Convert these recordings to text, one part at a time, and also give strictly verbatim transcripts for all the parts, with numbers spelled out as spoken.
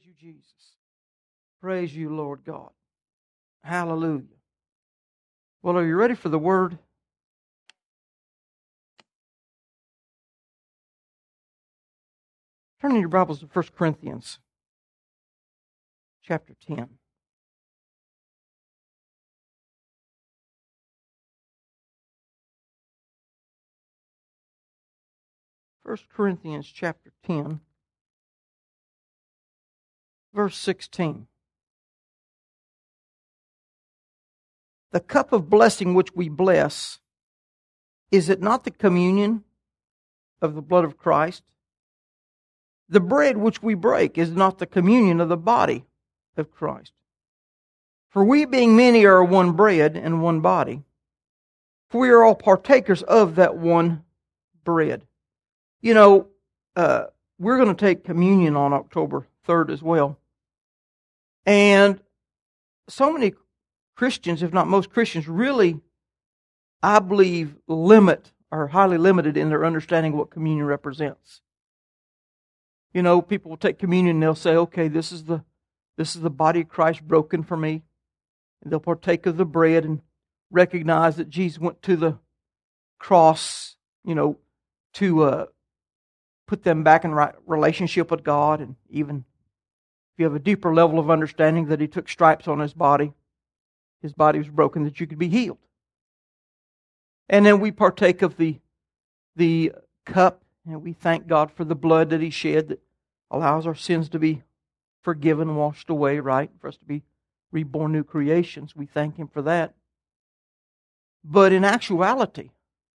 you, Jesus. Praise you, Lord God. Hallelujah. Well, are you ready for the Word? Turn in your Bibles to First Corinthians chapter ten. First Corinthians chapter ten, verse sixteen. The cup of blessing which we bless, is it not the communion of the blood of Christ? The bread which we break is not the communion of the body of Christ. For we being many are one bread and one body, for we are all partakers of that one bread. You know, uh, we're going to take communion on October third as well. And so many Christians, if not most Christians, really, I believe, limit, are highly limited in their understanding of what communion represents. You know, people will take communion and they'll say, okay, this is the this is the body of Christ broken for me. And they'll partake of the bread and recognize that Jesus went to the cross, you know, to uh, put them back in right relationship with God. And even if you have a deeper level of understanding that He took stripes on His body, His body was broken that you could be healed. And then we partake of the the cup, and we thank God for the blood that He shed that allows our sins to be forgiven, washed away, right? For us to be reborn new creations. We thank Him for that. But in actuality,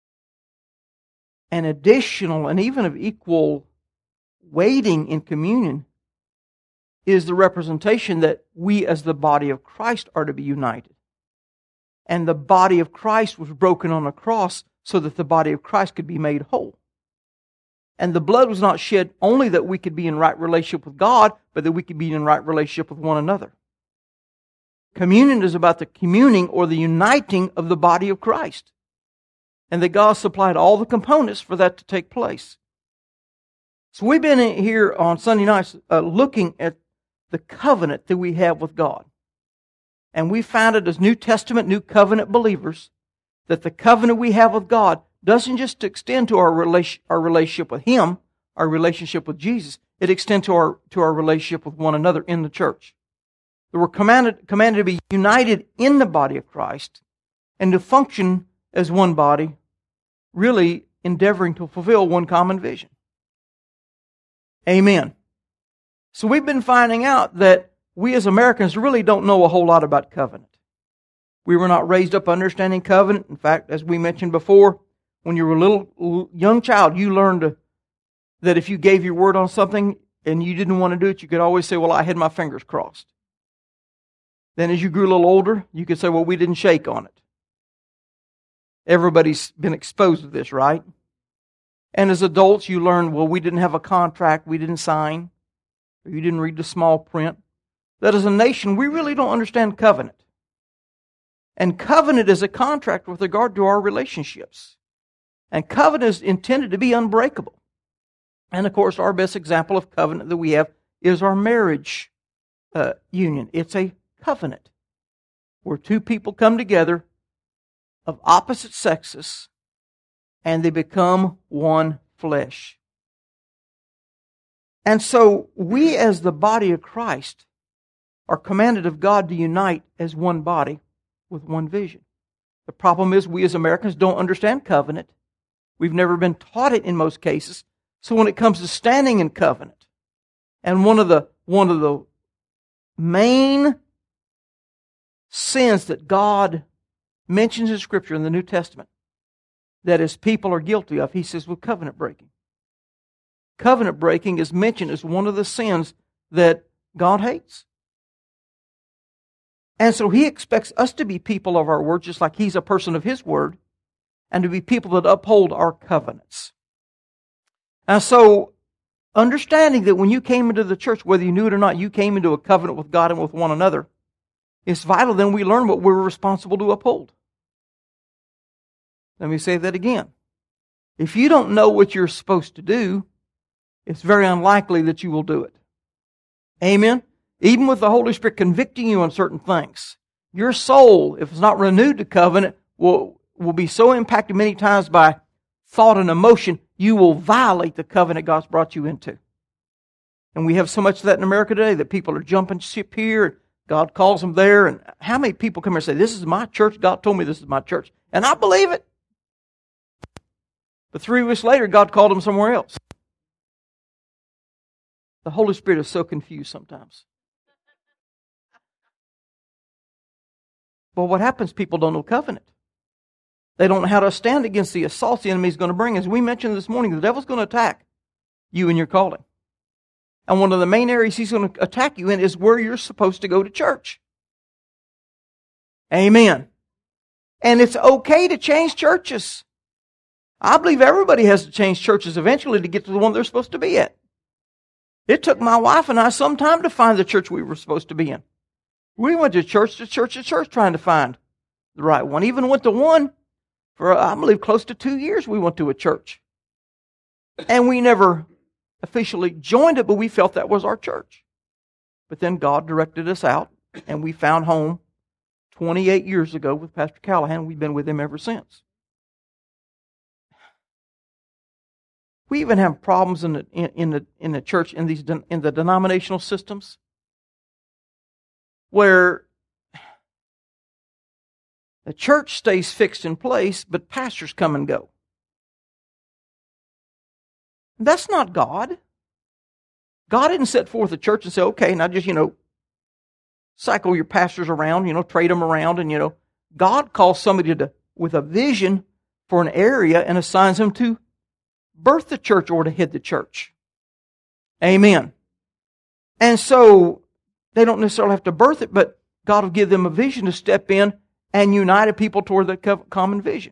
an additional and even of equal weighting in communion is the representation that we as the body of Christ are to be united. And the body of Christ was broken on a cross so that the body of Christ could be made whole. And the blood was not shed only that we could be in right relationship with God, but that we could be in right relationship with one another. Communion is about the communing or the uniting of the body of Christ. And that God supplied all the components for that to take place. So we've been here on Sunday nights uh, looking at the covenant that we have with God. And we found it as New Testament, New Covenant believers, that the covenant we have with God doesn't just extend to our relation, our relationship with Him, our relationship with Jesus. It extends to our to our relationship with one another in the church. That we're commanded commanded to be united in the body of Christ and to function as one body, really endeavoring to fulfill one common vision. Amen. So we've been finding out that we as Americans really don't know a whole lot about covenant. We were not raised up understanding covenant. In fact, as we mentioned before, when you were a little young child, you learned to, that if you gave your word on something and you didn't want to do it, you could always say, well, I had my fingers crossed. Then as you grew a little older, you could say, well, we didn't shake on it. Everybody's been exposed to this, right? And as adults, you learn, well, we didn't have a contract, we didn't sign, or you didn't read the small print. That as a nation, we really don't understand covenant. And covenant is a contract with regard to our relationships. And covenant is intended to be unbreakable. And of course, our best example of covenant that we have is our marriage uh, union. It's a covenant where two people come together of opposite sexes and they become one flesh. And so we as the body of Christ are commanded of God to unite as one body with one vision. The problem is we as Americans don't understand covenant. We've never been taught it in most cases. So when it comes to standing in covenant, and one of the one of the main sins that God mentions in Scripture in the New Testament that His people are guilty of, He says, with covenant breaking. Covenant breaking is mentioned as one of the sins that God hates. And so He expects us to be people of our word, just like He's a person of His word, and to be people that uphold our covenants. And so, understanding that when you came into the church, whether you knew it or not, you came into a covenant with God and with one another, it's vital then we learn what we're responsible to uphold. Let me say that again. If you don't know what you're supposed to do, it's very unlikely that you will do it. Amen? Even with the Holy Spirit convicting you on certain things, your soul, if it's not renewed to covenant, will, will be so impacted many times by thought and emotion, you will violate the covenant God's brought you into. And we have so much of that in America today that people are jumping ship here, and God calls them there. And how many people come here and say, this is my church, God told me this is my church. And I believe it. But three weeks later, God called them somewhere else. The Holy Spirit is so confused sometimes. Well, what happens? People don't know covenant. They don't know how to stand against the assaults the enemy is going to bring. As we mentioned this morning, the devil's going to attack you and your calling. And one of the main areas he's going to attack you in is where you're supposed to go to church. Amen. And it's okay to change churches. I believe everybody has to change churches eventually to get to the one they're supposed to be at. It took my wife and I some time to find the church we were supposed to be in. We went to church to church to church trying to find the right one. Even went to one for, I believe, close to two years we went to a church. And we never officially joined it, but we felt that was our church. But then God directed us out, and we found home twenty-eight years ago with Pastor Callahan. We've been with him ever since. We even have problems in the in, in the in the church in these in the denominational systems where the church stays fixed in place, but pastors come and go. That's not God. God didn't set forth a church and say, okay, now just, you know, cycle your pastors around, you know, trade them around, and, you know, God calls somebody to, with a vision for an area and assigns them to birth the church or to head the church. Amen. And so they don't necessarily have to birth it, but God will give them a vision to step in and unite a people toward that common vision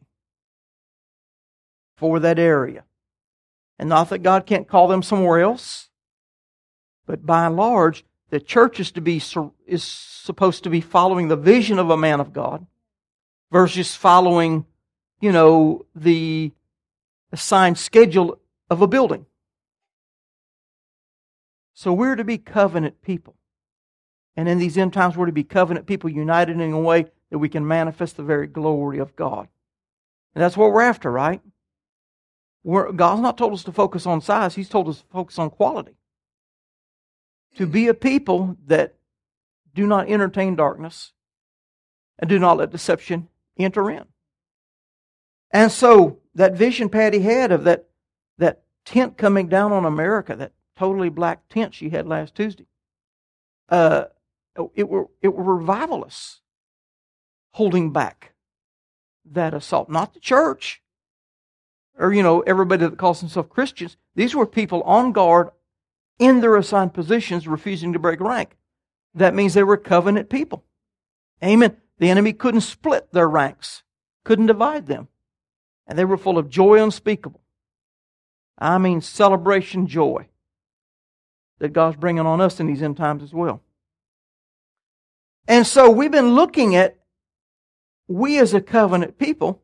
for that area. And not that God can't call them somewhere else, but by and large, the church is to be is supposed to be following the vision of a man of God versus following, you know, the assigned schedule of a building. So we're to be covenant people. And in these end times, we're to be covenant people united in a way that we can manifest the very glory of God. And that's what we're after, right? We're, God's not told us to focus on size. He's told us to focus on quality. To be a people that do not entertain darkness and do not let deception enter in. And so that vision Patty had of that, that tent coming down on America, that totally black tent she had last Tuesday, uh, it were it were revivalists holding back that assault. Not the church, or, you know, everybody that calls themselves Christians. These were people on guard in their assigned positions, refusing to break rank. That means they were covenant people. Amen. The enemy couldn't split their ranks, couldn't divide them. And they were full of joy unspeakable. I mean celebration joy that God's bringing on us in these end times as well. And so we've been looking at, we as a covenant people,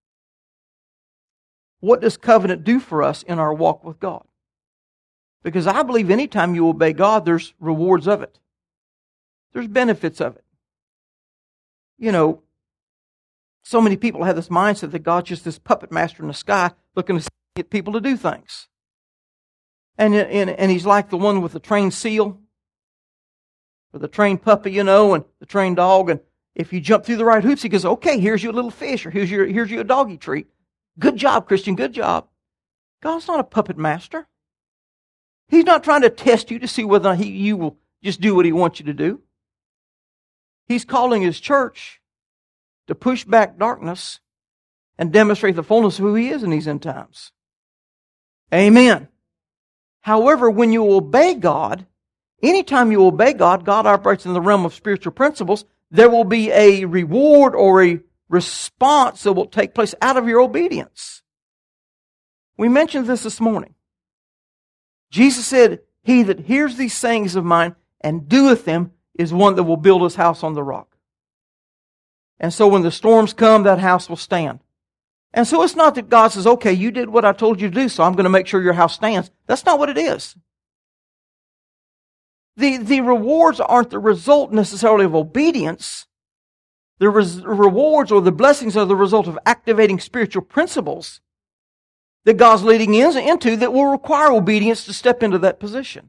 what does covenant do for us in our walk with God? Because I believe anytime you obey God, there's rewards of it. There's benefits of it. You know, so many people have this mindset that God's just this puppet master in the sky looking to get people to do things. And, and, and He's like the one with the trained seal, or the trained puppy, you know, and the trained dog. And if you jump through the right hoops, He goes, okay, here's your little fish, or here's your, here's your doggy treat. Good job, Christian, good job. God's not a puppet master. He's not trying to test you to see whether he, you will just do what He wants you to do. He's calling His church to push back darkness and demonstrate the fullness of who He is in these end times. Amen. However, when you obey God, anytime you obey God, God operates in the realm of spiritual principles. There will be a reward or a response that will take place out of your obedience. We mentioned this this morning. Jesus said, he that hears these sayings of mine and doeth them is one that will build his house on the rock. And so when the storms come, that house will stand. And so it's not that God says, okay, you did what I told you to do, so I'm going to make sure your house stands. That's not what it is. The, the rewards aren't the result necessarily of obedience. The res- rewards or the blessings are the result of activating spiritual principles that God's leading in, into that will require obedience to step into that position.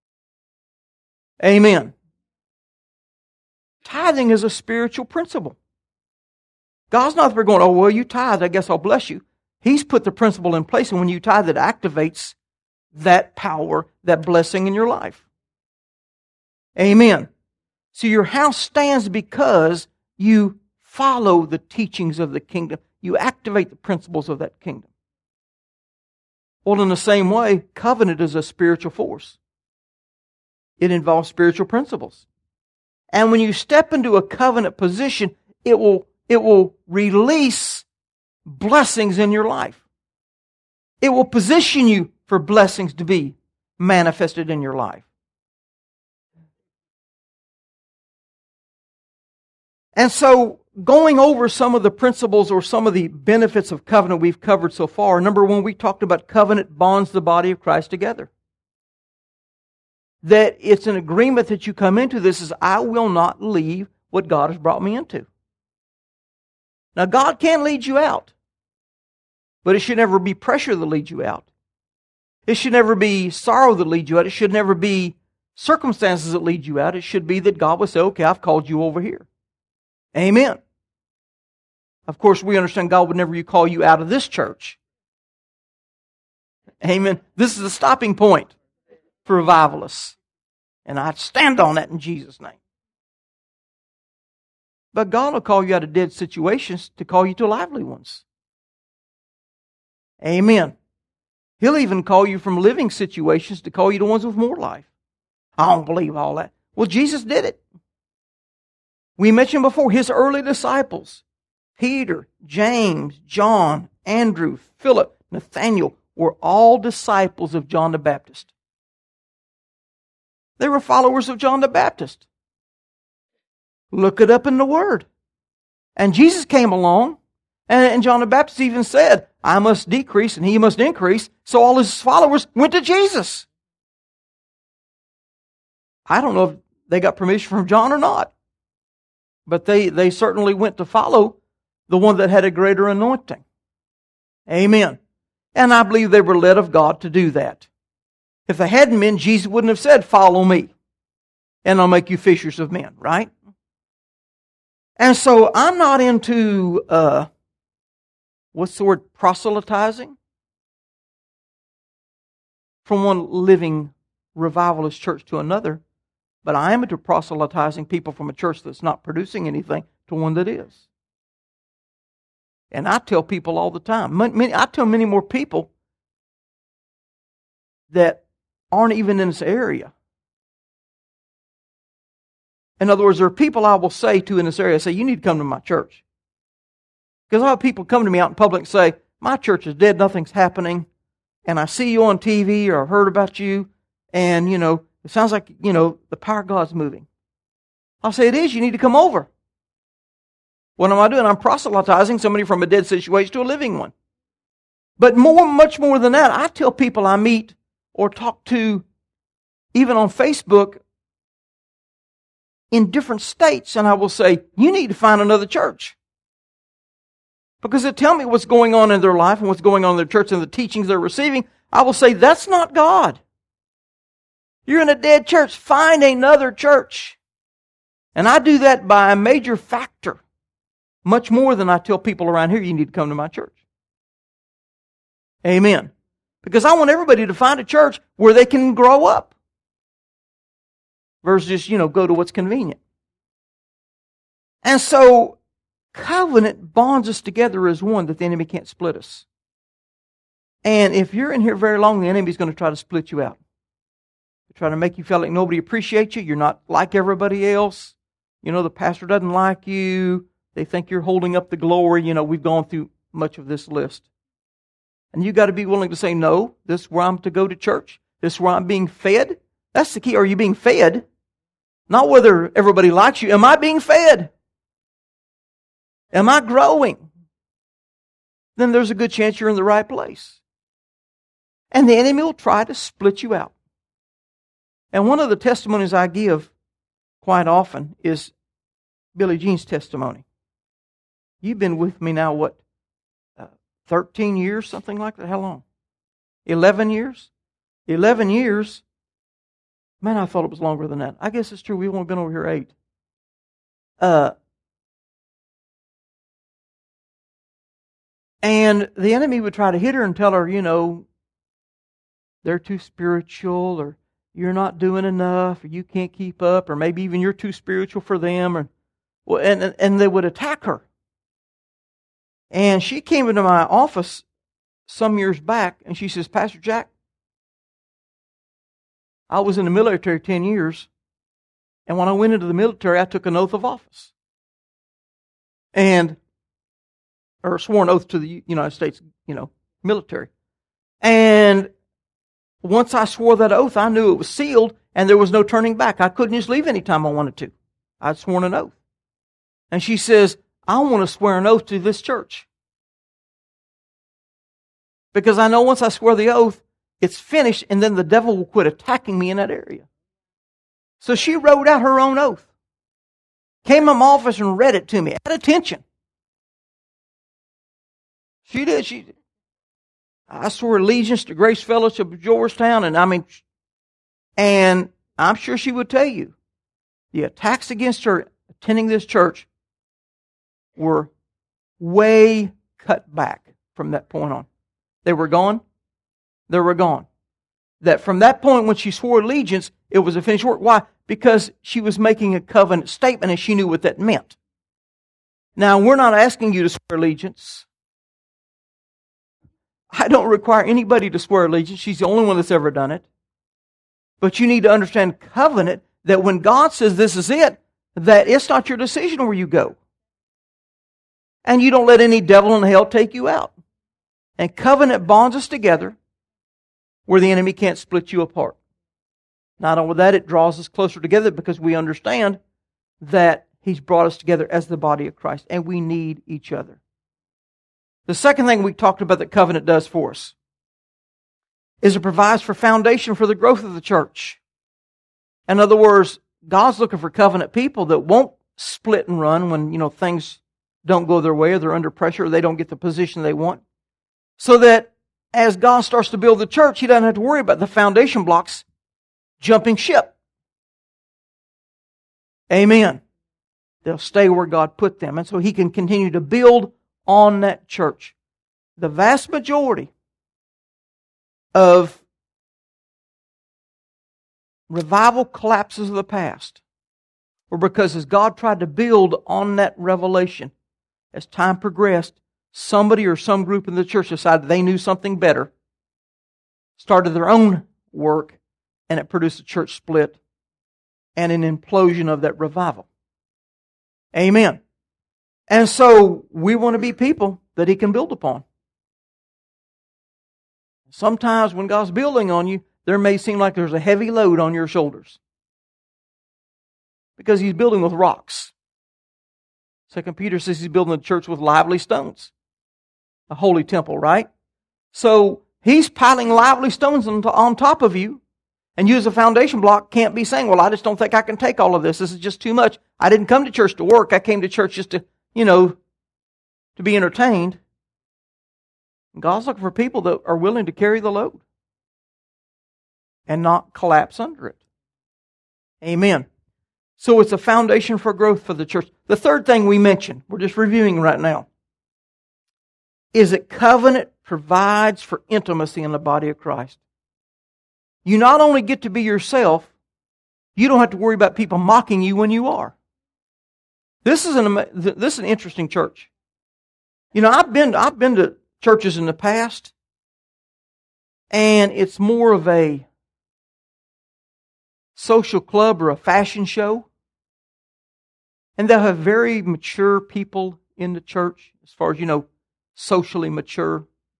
Amen. Tithing is a spiritual principle. God's not there going, oh, well, you tithe, I guess I'll bless you. He's put the principle in place, and when you tithe, it activates that power, that blessing in your life. Amen. So your house stands because you follow the teachings of the kingdom. You activate the principles of that kingdom. Well, in the same way, covenant is a spiritual force. It involves spiritual principles. And when you step into a covenant position, it will, it will release blessings in your life. It will position you for blessings to be manifested in your life. And so, going over some of the principles or some of the benefits of covenant we've covered so far. Number one, we talked about covenant bonds the body of Christ together. That it's an agreement that you come into. This is, I will not leave what God has brought me into. Now, God can lead you out. But it should never be pressure that leads you out. It should never be sorrow that leads you out. It should never be circumstances that lead you out. It should be that God will say, okay, I've called you over here. Amen. Of course, we understand God would never call you out of this church. Amen. This is the stopping point for revivalists. And I stand on that in Jesus' name. But God will call you out of dead situations to call you to lively ones. Amen. He'll even call you from living situations to call you to ones with more life. I don't believe all that. Well, Jesus did it. We mentioned before His early disciples, Peter, James, John, Andrew, Philip, Nathaniel, were all disciples of John the Baptist. They were followers of John the Baptist. Look it up in the Word. And Jesus came along, and John the Baptist even said, I must decrease and He must increase. So all His followers went to Jesus. I don't know if they got permission from John or not. But they, they certainly went to follow the one that had a greater anointing. Amen. And I believe they were led of God to do that. If they hadn't been, Jesus wouldn't have said, follow me, and I'll make you fishers of men, right? And so I'm not into, uh, what's the word, proselytizing? From one living revivalist church to another. But I am into proselytizing people from a church that's not producing anything to one that is. And I tell people all the time, many, I tell many more people that aren't even in this area. In other words, there are people I will say to in this area, I say, you need to come to my church. Because I have people come to me out in public and say, my church is dead, nothing's happening, and I see you on T V or I've heard about you, and, you know, it sounds like, you know, the power of God's moving. I'll say, it is, you need to come over. What am I doing? I'm proselytizing somebody from a dead situation to a living one. But more, much more than that, I tell people I meet or talk to, even on Facebook, in different states, and I will say, you need to find another church. Because they tell me what's going on in their life and what's going on in their church and the teachings they're receiving. I will say, that's not God. You're in a dead church. Find another church. And I do that by a major factor. Much more than I tell people around here, you need to come to my church. Amen. Because I want everybody to find a church where they can grow up. Versus just, you know, go to what's convenient. And so, covenant bonds us together as one that the enemy can't split us. And if you're in here very long, the enemy's going to try to split you out. Try to make you feel like nobody appreciates you. You're not like everybody else. You know, the pastor doesn't like you. They think you're holding up the glory. You know, we've gone through much of this list. And you got to be willing to say, no, this is where I'm to go to church. This is where I'm being fed. That's the key. Are you being fed? Not whether everybody likes you. Am I being fed? Am I growing? Then there's a good chance you're in the right place. And the enemy will try to split you out. And one of the testimonies I give quite often is Billie Jean's testimony. You've been with me now, what, uh, thirteen years, something like that? How long? eleven years? eleven years? Man, I thought it was longer than that. I guess it's true. We've only been over here eight. Uh, and the enemy would try to hit her and tell her, you know, they're too spiritual, or you're not doing enough, or you can't keep up, or maybe even you're too spiritual for them, or well, and and they would attack her. And she came into my office some years back, and she says, Pastor Jack, I was in the military ten years, and when I went into the military, I took an oath of office. And, or sworn oath to the United States, you know, military. And once I swore that oath, I knew it was sealed, and there was no turning back. I couldn't just leave any time I wanted to. I'd sworn an oath. And she says, I want to swear an oath to this church. Because I know once I swear the oath, it's finished, and then the devil will quit attacking me in that area. So she wrote out her own oath. Came to my office and read it to me at attention. She did. She did. I swore allegiance to Grace Fellowship of Georgetown, and I mean, and I'm sure she would tell you, the attacks against her attending this church were way cut back from that point on. They were gone. They were gone. That from that point when she swore allegiance, it was a finished work. Why? Because she was making a covenant statement and she knew what that meant. Now, we're not asking you to swear allegiance. I don't require anybody to swear allegiance. She's the only one that's ever done it. But you need to understand covenant, that when God says this is it, that it's not your decision where you go. And you don't let any devil in hell take you out. And covenant bonds us together where the enemy can't split you apart. Not only that, it draws us closer together because we understand that He's brought us together as the body of Christ, and we need each other. The second thing we talked about that covenant does for us is it provides for foundation for the growth of the church. In other words, God's looking for covenant people that won't split and run when, you know, things don't go their way, or they're under pressure, or they don't get the position they want. So that as God starts to build the church, He doesn't have to worry about the foundation blocks jumping ship. Amen. They'll stay where God put them. And so He can continue to build on that church. The vast majority of revival collapses of the past were because as God tried to build on that revelation, as time progressed, somebody or some group in the church decided they knew something better, started their own work, and it produced a church split and an implosion of that revival. Amen. And so we want to be people that He can build upon. Sometimes when God's building on you, there may seem like there's a heavy load on your shoulders. Because He's building with rocks. Second Peter says He's building the church with lively stones. A holy temple, right? So He's piling lively stones on, on top of you, and you as a foundation block can't be saying, well, I just don't think I can take all of this. This is just too much. I didn't come to church to work. I came to church just to, you know, to be entertained. God's looking for people that are willing to carry the load and not collapse under it. Amen. So it's a foundation for growth for the church. The third thing we mentioned, we're just reviewing right now, is that covenant provides for intimacy in the body of Christ. You not only get to be yourself, you don't have to worry about people mocking you when you are. This is an this is an interesting church. You know, I've been I've been to churches in the past, and it's more of a social club or a fashion show. And they'll have very mature people in the church, as far as, you know, socially mature.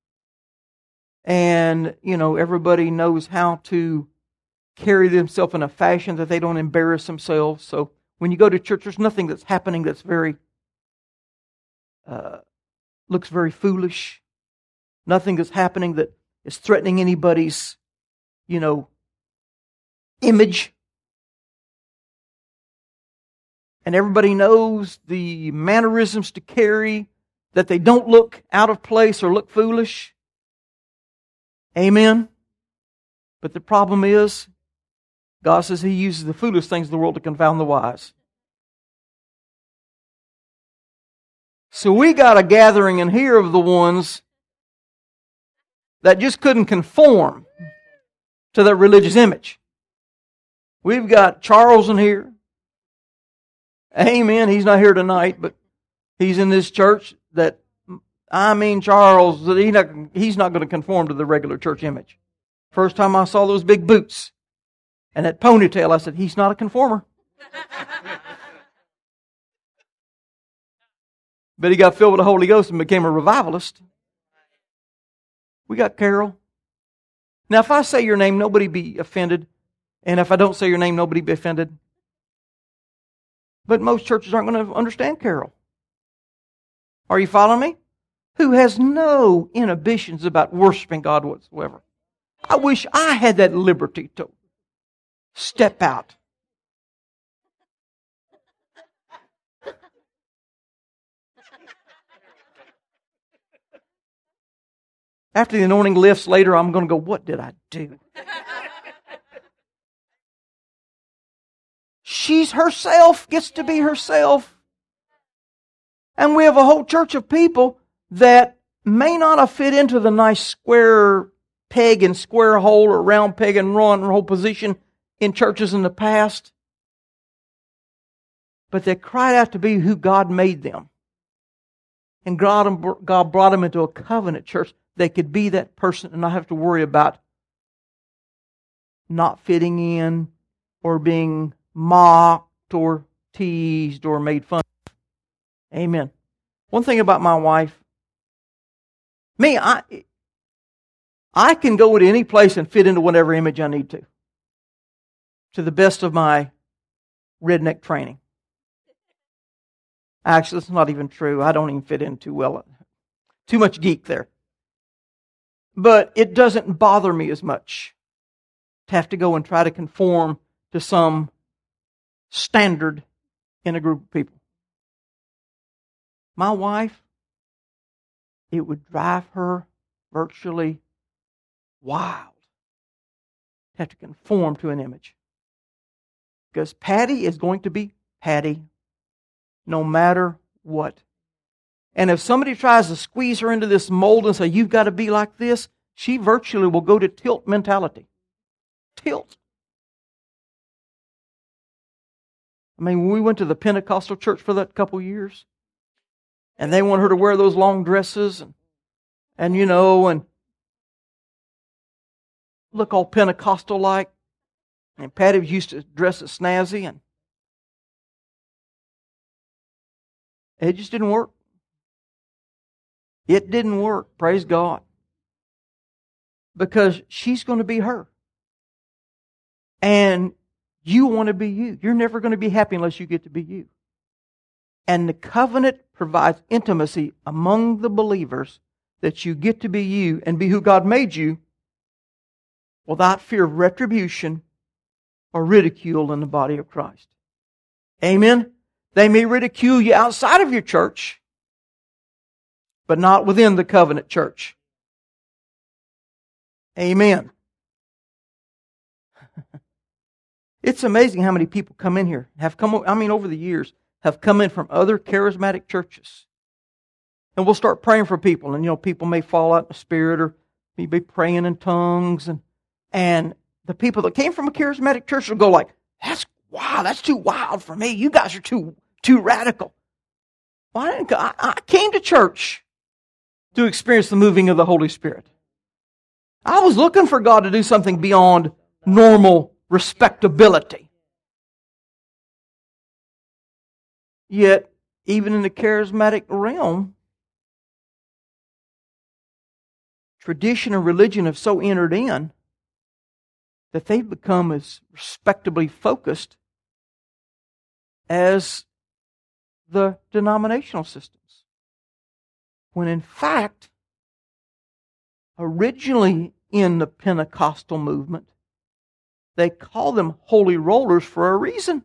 And, you know, everybody knows how to carry themselves in a fashion that they don't embarrass themselves. So when you go to church, there's nothing that's happening that's very, uh, looks very foolish. Nothing that's happening that is threatening anybody's, you know, image. And everybody knows the mannerisms to carry, that they don't look out of place or look foolish. Amen. But the problem is, God says He uses the foolish things of the world to confound the wise. So we got a gathering in here of the ones that just couldn't conform to that religious image. We've got Charles in here. Amen. He's not here tonight, but he's in this church that, I mean, Charles, he's not, he's not going to conform to the regular church image. First time I saw those big boots and that ponytail, I said, he's not a conformer. But he got filled with the Holy Ghost and became a revivalist. We got Carol. Now, if I say your name, nobody be offended. And if I don't say your name, nobody be offended. But most churches aren't going to understand Carol. Are you following me? Who has no inhibitions about worshiping God whatsoever. I wish I had that liberty to step out. After the anointing lifts later, I'm going to go, what did I do? She's herself, gets to be herself. And we have a whole church of people that may not have fit into the nice square peg and square hole or round peg and round hole position in churches in the past. But they cried out to be who God made them. And God, God brought them into a covenant church. They could be that person and not have to worry about not fitting in or being mocked or teased or made fun of. Amen. One thing about my wife, me, I, I can go to any place and fit into whatever image I need to, to the best of my redneck training. Actually, that's not even true. I don't even fit in too well. Too much geek there. But it doesn't bother me as much to have to go and try to conform to some standard in a group of people. My wife, it would drive her virtually wild to have to conform to an image. Because Patty is going to be Patty no matter what. And if somebody tries to squeeze her into this mold and say, you've got to be like this, she virtually will go to tilt mentality. Tilt. I mean, when we went to the Pentecostal church for that couple years, and they want her to wear those long dresses, and, and you know, and look all Pentecostal-like, and Patty was used to dress as snazzy, and it just didn't work. It didn't work, praise God. Because she's going to be her. And you want to be you. You're never going to be happy unless you get to be you. And the covenant provides intimacy among the believers that you get to be you and be who God made you without fear of retribution or ridicule in the body of Christ. Amen? They may ridicule you outside of your church, but not within the covenant church. Amen. It's amazing how many people come in here, have come, I mean, over the years, have come in from other charismatic churches. And we'll start praying for people. And, you know, people may fall out in the spirit or maybe praying in tongues. And, and the people that came from a charismatic church will go like, that's, wow, that's too wild for me. You guys are too, too radical. Well, I, didn't, I, I came to church to experience the moving of the Holy Spirit. I was looking for God to do something beyond normal respectability. Yet, even in the charismatic realm, tradition and religion have so entered in that they've become as respectably focused as the denominational systems. When in fact, originally in the Pentecostal movement, They call them holy rollers for a reason.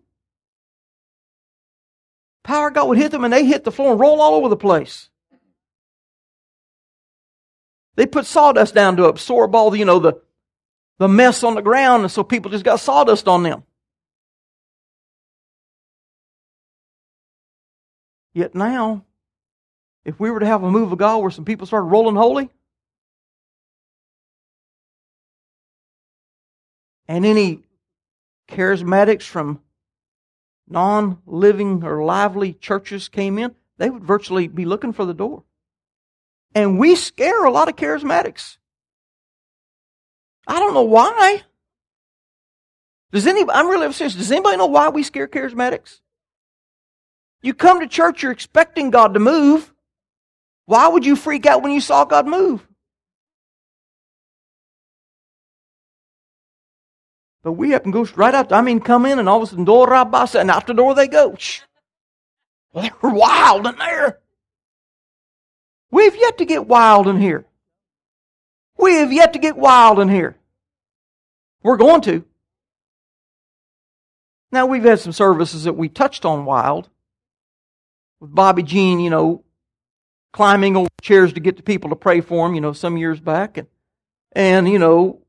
Power of God would hit them and they hit the floor and roll all over the place. They put sawdust down to absorb all the, you know, the, the mess on the ground, and so people just got sawdust on them. Yet now, if we were to have a move of God where some people started rolling holy, and any charismatics from non-living or lively churches came in, they would virtually be looking for the door. And we scare a lot of charismatics. I don't know why. Does anybody, I'm really serious, does anybody know why we scare charismatics? You come to church, you're expecting God to move. Why would you freak out when you saw God move? But we happen to go right out. I mean, come in and all of a sudden, door rabasa, and out the door they go. Well, they're wild in there. We've yet to get wild in here. We have yet to get wild in here. We're going to. Now, we've had some services that we touched on wild. With Bobby Jean, you know, climbing over chairs to get the people to pray for him, you know, some years back. And, and you know,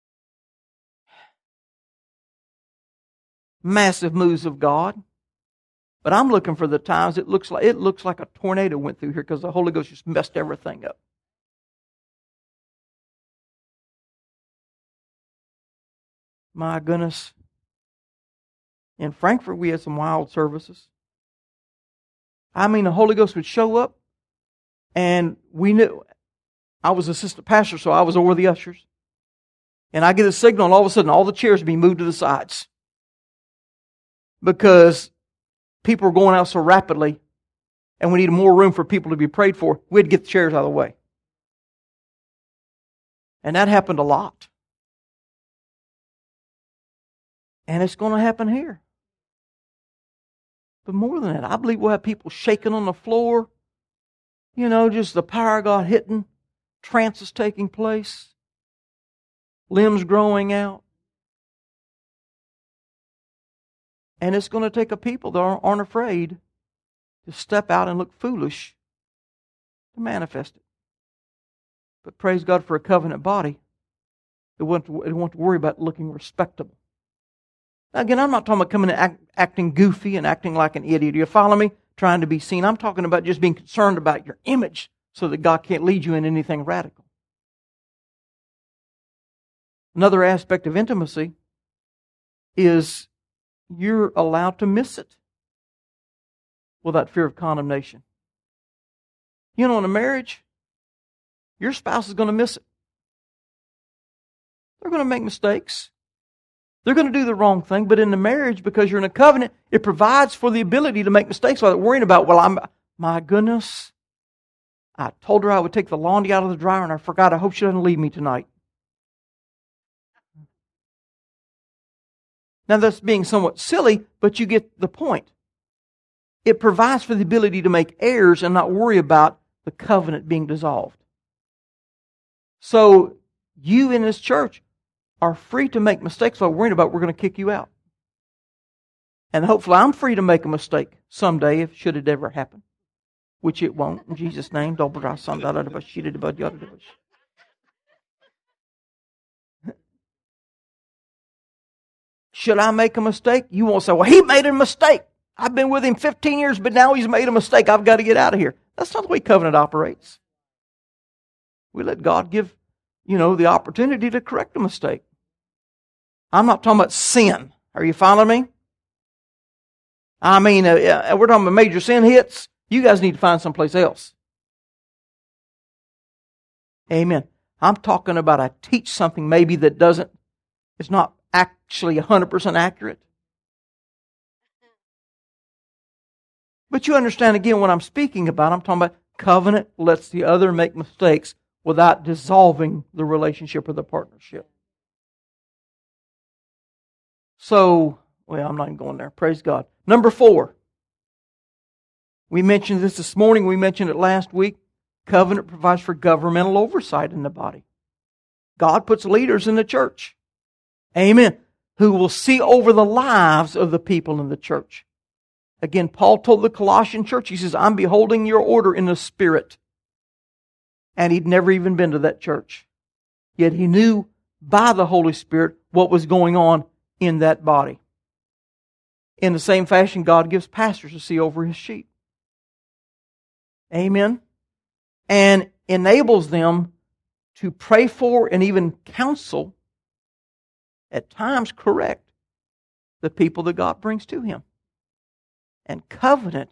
massive moves of God. But I'm looking for the times it looks like it looks like a tornado went through here because the Holy Ghost just messed everything up. My goodness. In Frankfurt, we had some wild services. I mean, the Holy Ghost would show up, and we knew. I was assistant pastor, so I was over the ushers. And I get a signal, and all of a sudden, all the chairs would be moved to the sides. Because people were going out so rapidly, and we needed more room for people to be prayed for. We had to get the chairs out of the way. And that happened a lot. And it's going to happen here. But more than that, I believe we'll have people shaking on the floor. You know, just the power of God hitting. Trances taking place. Limbs growing out. And it's going to take a people that aren't afraid to step out and look foolish to manifest it. But praise God for a covenant body that won't, that won't worry about looking respectable. Now again, I'm not talking about coming and act, acting goofy and acting like an idiot. Do you follow me? Trying to be seen. I'm talking about just being concerned about your image so that God can't lead you in anything radical. Another aspect of intimacy is you're allowed to miss it without fear of condemnation. You know, in a marriage, your spouse is going to miss it. They're going to make mistakes. They're going to do the wrong thing, but in the marriage, because you're in a covenant, it provides for the ability to make mistakes without worrying about, well, I'm, my goodness, I told her I would take the laundry out of the dryer and I forgot. I hope she doesn't leave me tonight. Now that's being somewhat silly, but you get the point. It provides for the ability to make errors and not worry about the covenant being dissolved. So you in this church are free to make mistakes without worrying about we're going to kick you out. And hopefully I'm free to make a mistake someday if should it ever happen. Which it won't. In Jesus' name. Should I make a mistake? You won't say, well, he made a mistake. I've been with him fifteen years, but now he's made a mistake. I've got to get out of here. That's not the way covenant operates. We let God give, you know, the opportunity to correct a mistake. I'm not talking about sin. Are you following me? I mean, uh, we're talking about major sin hits. You guys need to find someplace else. Amen. I'm talking about I teach something maybe that doesn't, it's not actually one hundred percent accurate. But you understand again what I'm speaking about. I'm talking about covenant lets the other make mistakes without dissolving the relationship or the partnership. So, well, I'm not even going there. Praise God. Number four. We mentioned this this morning. We mentioned it last week. Covenant provides for governmental oversight in the body. God puts leaders in the church. Amen. who will see over the lives of the people in the church. Again, Paul told the Colossian church, he says, I'm beholding your order in the Spirit. And he'd never even been to that church. Yet he knew by the Holy Spirit what was going on in that body. In the same fashion, God gives pastors to see over His sheep. Amen. And enables them to pray for and even counsel, at times correct, the people that God brings to Him. And covenant,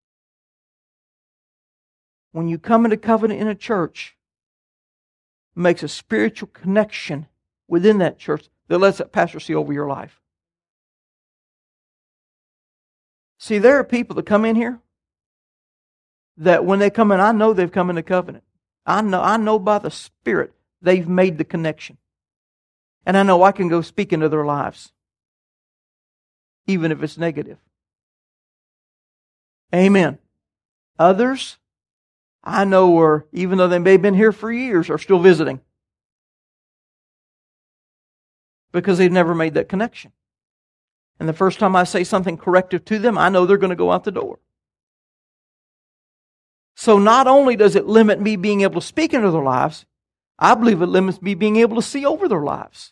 when you come into covenant in a church, makes a spiritual connection within that church that lets that pastor see over your life. See, there are people that come in here that when they come in, I know they've come into covenant. I know, I know by the Spirit they've made the connection. And I know I can go speak into their lives, even if it's negative. Amen. Others, I know are, even though they may have been here for years, are still visiting. Because they've never made that connection. And the first time I say something corrective to them, I know they're going to go out the door. So not only does it limit me being able to speak into their lives, I believe it limits me being able to see over their lives.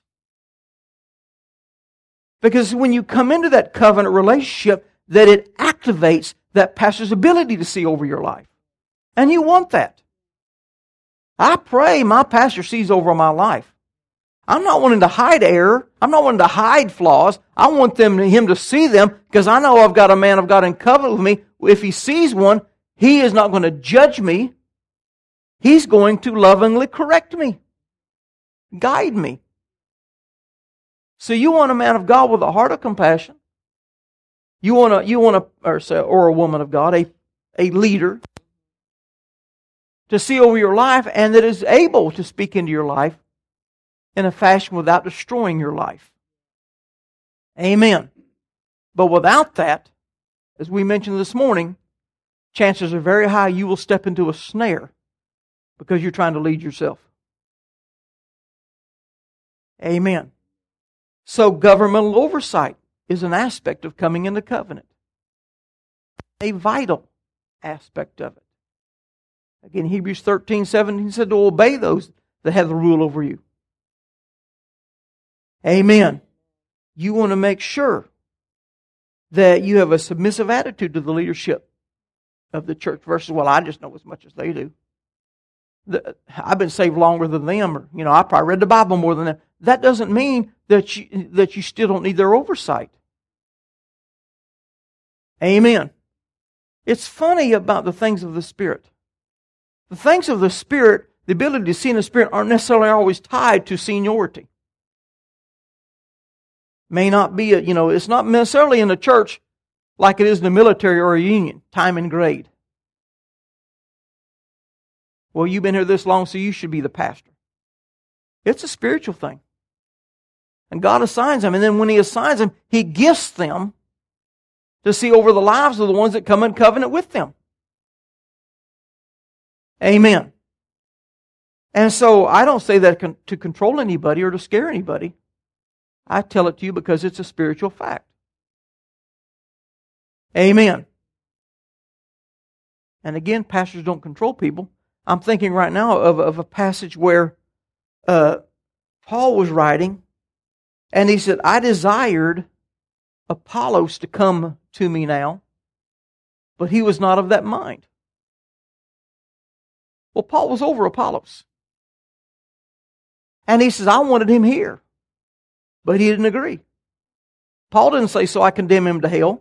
Because when you come into that covenant relationship, that it activates that pastor's ability to see over your life. And you want that. I pray my pastor sees over my life. I'm not wanting to hide error. I'm not wanting to hide flaws. I want them, him to see them because I know I've got a man of God in covenant with me. If he sees one, he is not going to judge me. He's going to lovingly correct me, guide me. So you want a man of God with a heart of compassion. You want a, you want a, or, say, or a woman of God, a, a leader to see over your life and that is able to speak into your life in a fashion without destroying your life. Amen. But without that, as we mentioned this morning, chances are very high you will step into a snare because you're trying to lead yourself. Amen. So governmental oversight is an aspect of coming into covenant. A vital aspect of it. Again, Hebrews thirteen seventeen said to obey those that have the rule over you. Amen. You want to make sure that you have a submissive attitude to the leadership of the church versus, well, I just know as much as they do. The, I've been saved longer than them, or, you know, I probably read the Bible more than them. That doesn't mean that you, that you still don't need their oversight. Amen. It's funny about the things of the Spirit. The things of the Spirit, the ability to see in the Spirit, aren't necessarily always tied to seniority. May not be, a, you know, it's not necessarily in the church like it is in the military or a union, time and grade. Well, you've been here this long, so you should be the pastor. It's a spiritual thing. And God assigns them, and then when He assigns them, He gifts them to see over the lives of the ones that come in covenant with them. Amen. And so I don't say that to control anybody or to scare anybody. I tell it to you because it's a spiritual fact. Amen. And again, pastors don't control people. I'm thinking right now of, of a passage where uh, Paul was writing, and he said, I desired Apollos to come to me now, but he was not of that mind. Well, Paul was over Apollos. And he says, I wanted him here. But he didn't agree. Paul didn't say, so I condemn him to hell.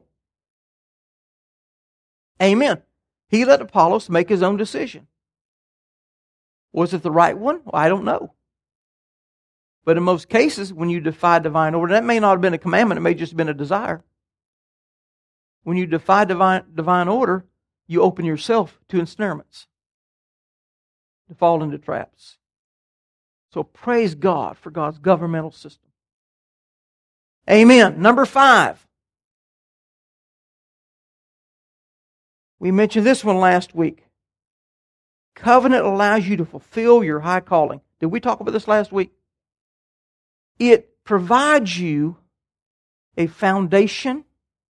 Amen. He let Apollos make his own decision. Was it the right one? Well, I don't know. But in most cases, when you defy divine order, that may not have been a commandment, it may just have been a desire. When you defy divine, divine order, you open yourself to ensnarements, to fall into traps. So praise God for God's governmental system. Amen. Number five. We mentioned this one last week. Covenant allows you to fulfill your high calling. Did we talk about this last week? It provides you a foundation,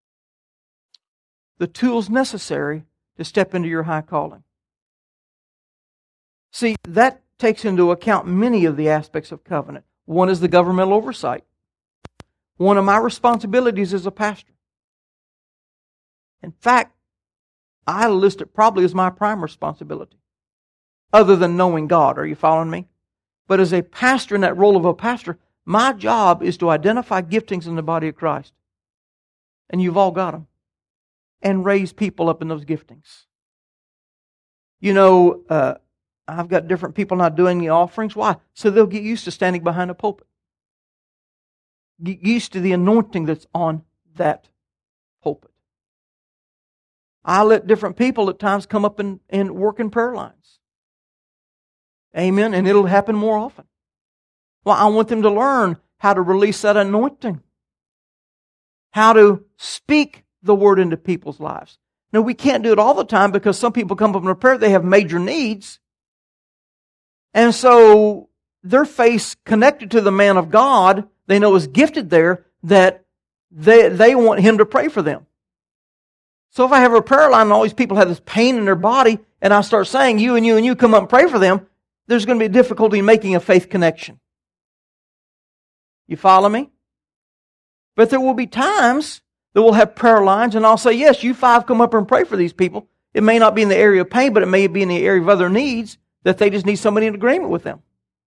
the tools necessary to step into your high calling. See, that takes into account many of the aspects of covenant. One is the governmental oversight. One of my responsibilities as a pastor. In fact, I list it probably as my prime responsibility, other than knowing God. Are you following me? But as a pastor, in that role of a pastor, my job is to identify giftings in the body of Christ. And you've all got them. And raise people up in those giftings. You know, uh, I've got different people not doing the offerings. Why? So they'll get used to standing behind a pulpit. Get used to the anointing that's on that pulpit. I let different people at times come up and, and work in prayer lines. Amen. And it'll happen more often. Well, I want them to learn how to release that anointing. How to speak the word into people's lives. Now, we can't do it all the time because some people come up in prayer, they have major needs. And so their faith connected to the man of God, they know is gifted there, that they, they want him to pray for them. So if I have a prayer line and all these people have this pain in their body, and I start saying, you and you and you come up and pray for them, there's going to be a difficulty in making a faith connection. You follow me? But there will be times that we'll have prayer lines, and I'll say, yes, you five come up and pray for these people. It may not be in the area of pain, but it may be in the area of other needs that they just need somebody in agreement with them.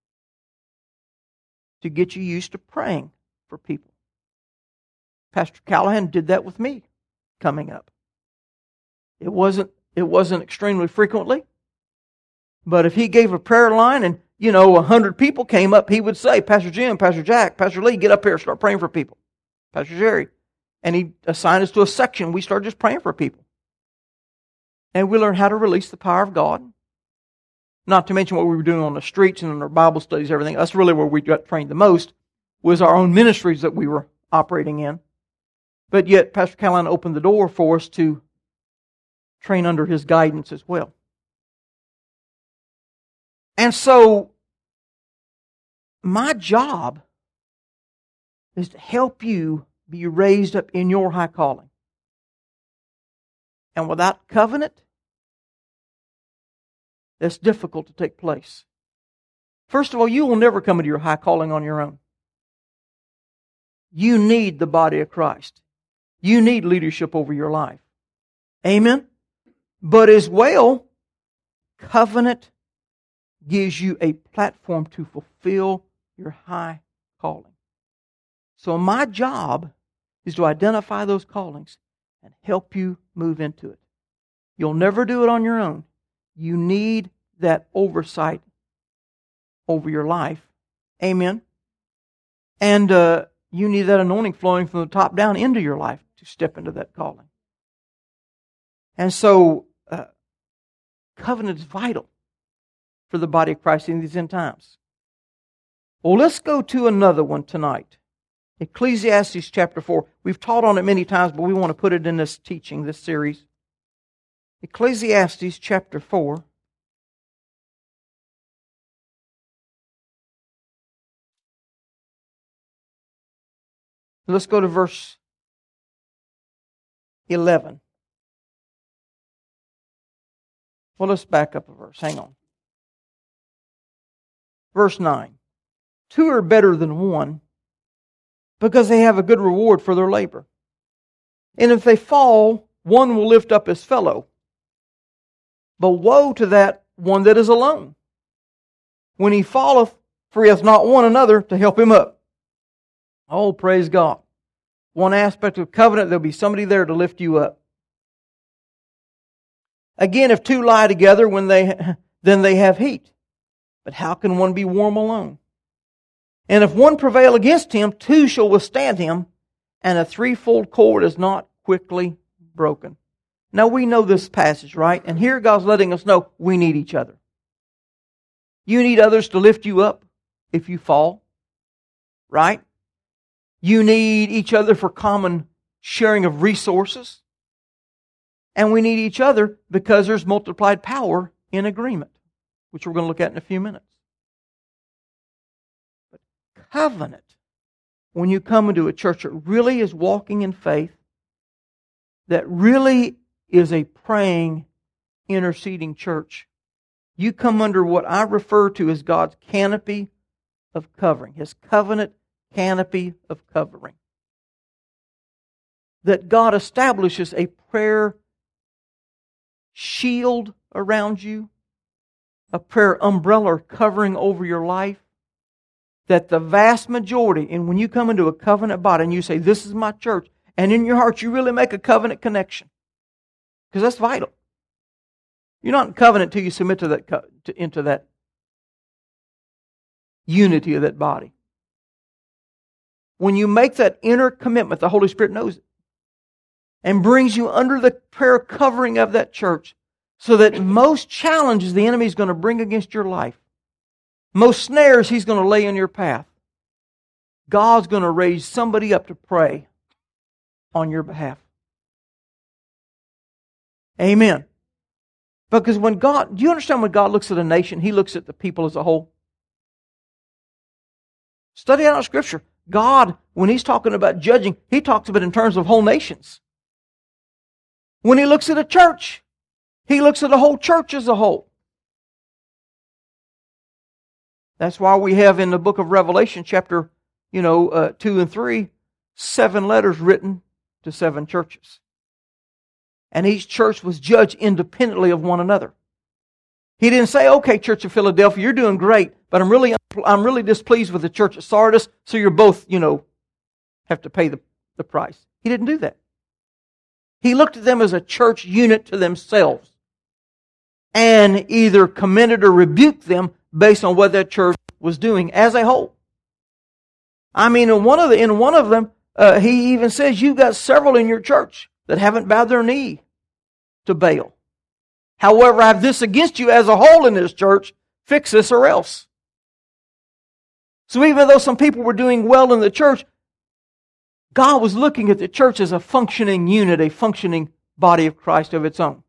To get you used to praying for people. Pastor Callahan did that with me coming up. It wasn't, it wasn't extremely frequently, but if he gave a prayer line and, you know, a hundred people came up, he would say, Pastor Jim, Pastor Jack, Pastor Lee, get up here and start praying for people. Pastor Jerry. And he assigned us to a section. We started just praying for people. And we learned how to release the power of God. Not to mention what we were doing on the streets and in our Bible studies, everything. That's really where we got trained the most, was our own ministries that we were operating in. But yet, Pastor Callahan opened the door for us to train under his guidance as well. And so, my job is to help you be raised up in your high calling. And without covenant, that's difficult to take place. First of all, you will never come into your high calling on your own. You need the body of Christ. You need leadership over your life. Amen? But as well, covenant gives you a platform to fulfill your high calling. So my job is to identify those callings and help you move into it. You'll never do it on your own. You need that oversight over your life. Amen. And uh, you need that anointing flowing from the top down into your life to step into that calling. And so, uh, covenant is vital for the body of Christ in these end times. Well, let's go to another one tonight. Ecclesiastes chapter four. We've taught on it many times, but we want to put it in this teaching, this series. Ecclesiastes chapter four. Let's go to verse eleven. Well, let's back up a verse. Hang on. Verse nine. Two are better than one, because they have a good reward for their labor. And if they fall, one will lift up his fellow. But woe to that one that is alone. When he falleth, for he hath not one another to help him up. Oh, praise God. One aspect of covenant, there'll be somebody there to lift you up. Again, if two lie together, when they then they have heat. But how can one be warm alone? And if one prevail against him, two shall withstand him, and a threefold cord is not quickly broken. Now we know this passage, right? And here God's letting us know we need each other. You need others to lift you up if you fall, right? You need each other for common sharing of resources. And we need each other because there's multiplied power in agreement, which we're going to look at in a few minutes. But covenant when you come into a church that really is walking in faith, that really is a praying, interceding church, you come under what I refer to as God's canopy of covering, His covenant canopy of covering. That God establishes a prayer shield around you, a prayer umbrella covering over your life, that the vast majority, and when you come into a covenant body and you say, this is my church, and in your heart you really make a covenant connection, because that's vital. You're not in covenant until you submit to that to, into that unity of that body. When you make that inner commitment, the Holy Spirit knows it, and brings you under the prayer covering of that church, so that most challenges the enemy is going to bring against your life, most snares he's going to lay in your path, God's going to raise somebody up to pray on your behalf. Amen. Because when God, do you understand when God looks at a nation, He looks at the people as a whole? Study out of Scripture. God, when He's talking about judging, He talks about it in terms of whole nations. When He looks at a church, He looks at the whole church as a whole. That's why we have in the book of Revelation, chapter, you know, uh, two and three, seven letters written to seven churches. And each church was judged independently of one another. He didn't say, okay, Church of Philadelphia, you're doing great, but I'm really I'm really displeased with the church at Sardis, so you're both, you know, have to pay the, the price. He didn't do that. He looked at them as a church unit to themselves and either commended or rebuked them based on what that church was doing as a whole. I mean, in one of the in one of them, uh, he even says, you've got several in your church that haven't bowed their knee to Baal. However, I have this against you as a whole in this church. Fix this or else. So even though some people were doing well in the church, God was looking at the church as a functioning unit, a functioning body of Christ of its own.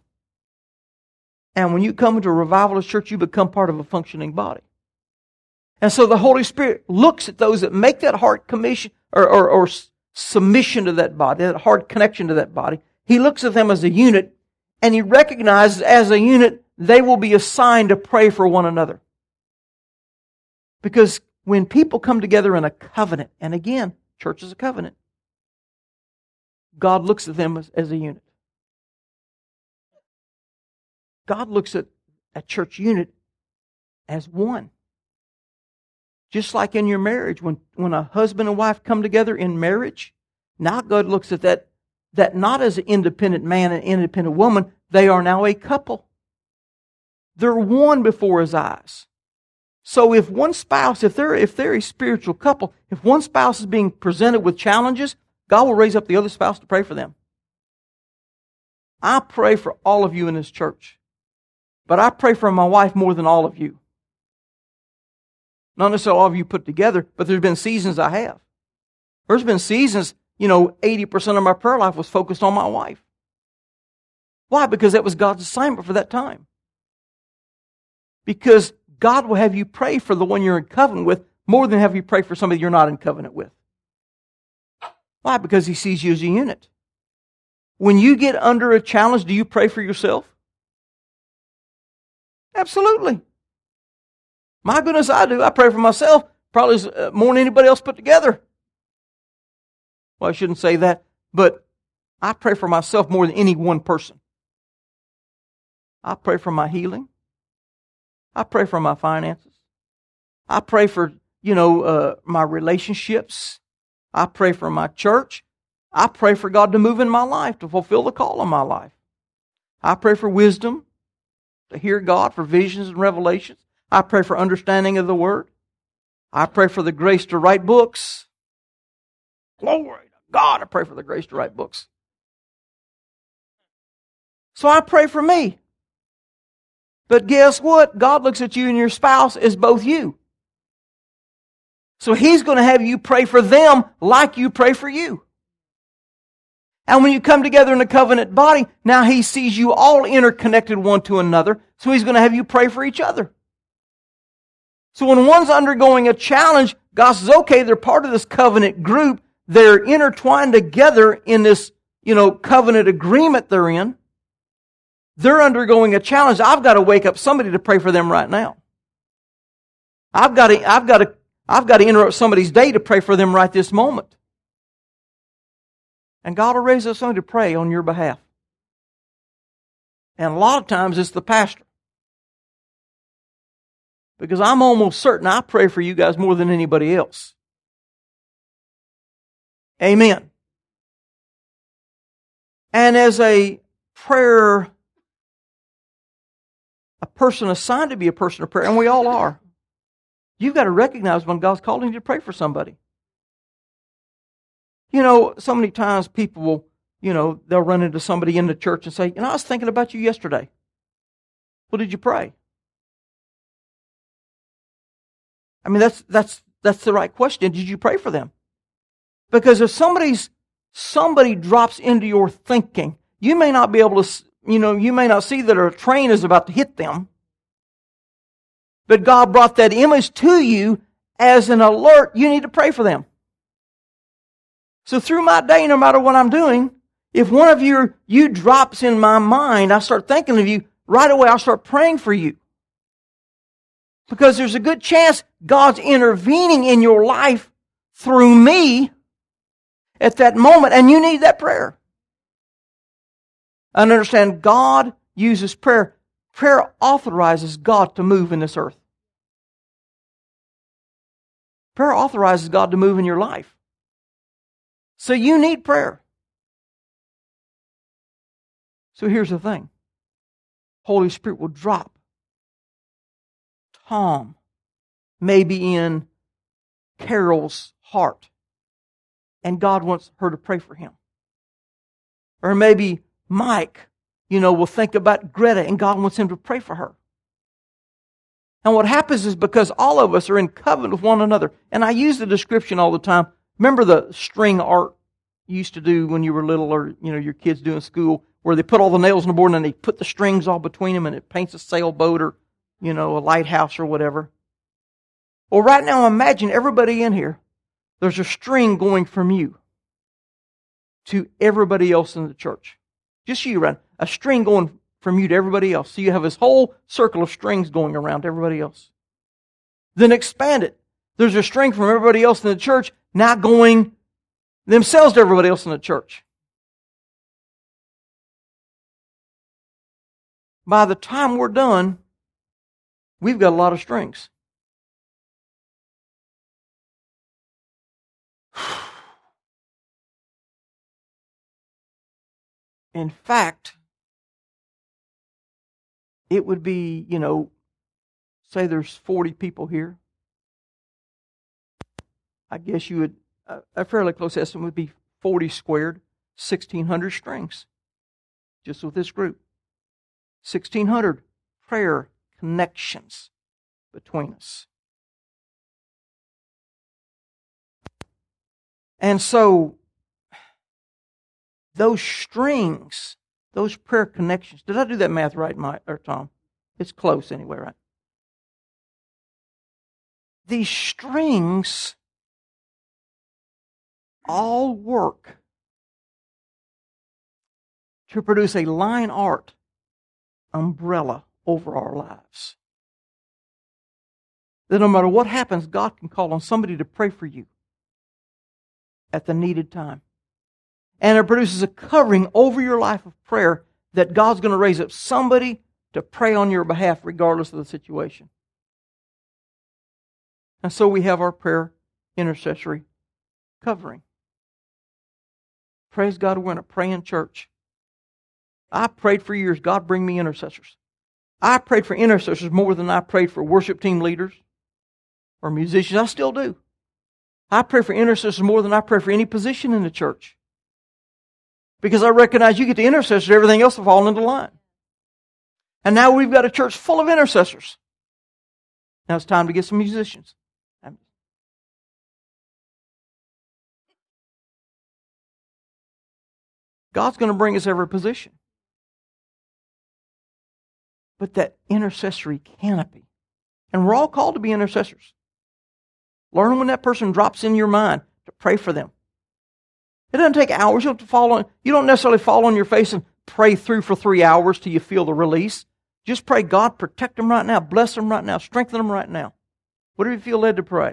And when you come into a revivalist church, you become part of a functioning body. And so the Holy Spirit looks at those that make that heart commission or, or, or submission to that body, that heart connection to that body. He looks at them as a unit, and He recognizes as a unit they will be assigned to pray for one another. Because when people come together in a covenant, and again, church is a covenant, God looks at them as, as a unit. God looks at a church unit as one. Just like in your marriage, when, when a husband and wife come together in marriage, now God looks at that, that not as an independent man and independent woman, they are now a couple. They're one before His eyes. So if one spouse, if they're, if they're a spiritual couple, if one spouse is being presented with challenges, God will raise up the other spouse to pray for them. I pray for all of you in this church, but I pray for my wife more than all of you. Not necessarily all of you put together, but there's been seasons I have. There's been seasons, you know, eighty percent of my prayer life was focused on my wife. Why? Because that was God's assignment for that time. Because God will have you pray for the one you're in covenant with more than have you pray for somebody you're not in covenant with. Why? Because He sees you as a unit. When you get under a challenge, do you pray for yourself? Absolutely. My goodness, I do. I pray for myself probably more than anybody else put together. Well, I shouldn't say that, but I pray for myself more than any one person. I pray for my healing. I pray for my finances. I pray for, you know, uh, my relationships. I pray for my church. I pray for God to move in my life, to fulfill the call of my life. I pray for wisdom, to hear God, for visions and revelations. I pray for understanding of the Word. I pray for the grace to write books. Glory to God, I pray for the grace to write books. So I pray for me. But guess what? God looks at you and your spouse as both you. So He's going to have you pray for them like you pray for you. And when you come together in a covenant body, now He sees you all interconnected one to another, so He's going to have you pray for each other. So when one's undergoing a challenge, God says, okay, they're part of this covenant group. They're intertwined together in this, you know, covenant agreement they're in. They're undergoing a challenge. I've got to wake up somebody to pray for them right now. I've got to, I've got to, I've got to interrupt somebody's day to pray for them right this moment. And God will raise up somebody to pray on your behalf. And a lot of times it's the pastor. Because I'm almost certain I pray for you guys more than anybody else. Amen. And as a prayer, a person assigned to be a person of prayer, and we all are, you've got to recognize when God's calling you to pray for somebody. You know, so many times people will, you know, they'll run into somebody in the church and say, you know, I was thinking about you yesterday. Well, did you pray? I mean, that's that's that's the right question. Did you pray for them? Because if somebody's somebody drops into your thinking, you may not be able to, you know, you may not see that a train is about to hit them. But God brought that image to you as an alert. You need to pray for them. So through my day, no matter what I'm doing, if one of you, you drops in my mind, I start thinking of you, right away I'll start praying for you. Because there's a good chance God's intervening in your life through me at that moment, and you need that prayer. And understand, God uses prayer. Prayer authorizes God to move in this earth. Prayer authorizes God to move in your life. So you need prayer. So here's the thing. Holy Spirit will drop Tom, maybe in Carol's heart, and God wants her to pray for him. Or maybe Mike, you know, will think about Greta, and God wants him to pray for her. And what happens is because all of us are in covenant with one another, and I use the description all the time. Remember the string art you used to do when you were little, or you know your kids do in school, where they put all the nails on the board and then they put the strings all between them, and it paints a sailboat or you know, a lighthouse or whatever. Well, right now, imagine everybody in here. There's a string going from you to everybody else in the church. Just you, right? A string going from you to everybody else. So you have this whole circle of strings going around to everybody else. Then expand it. There's a string from everybody else in the church now going themselves to everybody else in the church. By the time we're done, we've got a lot of strings. In fact, it would be, you know, say there's forty people here. I guess you would, a fairly close estimate would be forty squared, sixteen hundred strings. Just with this group. sixteen hundred prayer connections between us. And so, those strings, those prayer connections, did I do that math right, Mike or Tom? It's close anyway, right? These strings all work to produce a line art umbrella over our lives. That no matter what happens, God can call on somebody to pray for you at the needed time. And it produces a covering over your life of prayer that God's going to raise up somebody to pray on your behalf regardless of the situation. And so we have our prayer intercessory covering. Praise God, we're going to pray in church. I prayed for years, God bring me intercessors. I prayed for intercessors more than I prayed for worship team leaders or musicians. I still do. I pray for intercessors more than I pray for any position in the church. Because I recognize you get the intercessors, everything else will fall into line. And now we've got a church full of intercessors. Now it's time to get some musicians. God's going to bring us every position. But that intercessory canopy. And we're all called to be intercessors. Learn when that person drops in your mind to pray for them. It doesn't take hours. You don't, have to fall on, you don't necessarily fall on your face and pray through for three hours till you feel the release. Just pray, God, protect them right now. Bless them right now. Strengthen them right now. Whatever you feel led to pray.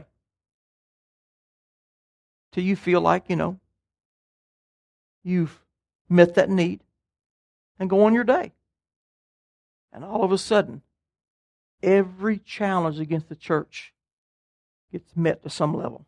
Till you feel like, you know, you've met that need. And go on your day. And all of a sudden, every challenge against the church gets met to some level.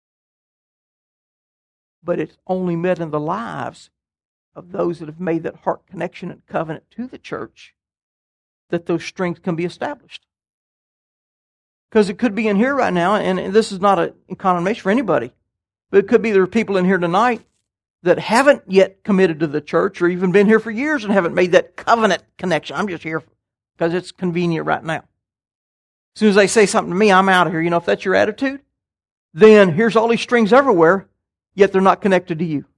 But it's only met in the lives of those that have made that heart connection and covenant to the church that those strengths can be established. Because it could be in here right now, and this is not a condemnation for anybody, but it could be there are people in here tonight that haven't yet committed to the church or even been here for years and haven't made that covenant connection. I'm just here because it's convenient right now. As soon as they say something to me, I'm out of here. You know, if that's your attitude, then here's all these strings everywhere, yet they're not connected to you.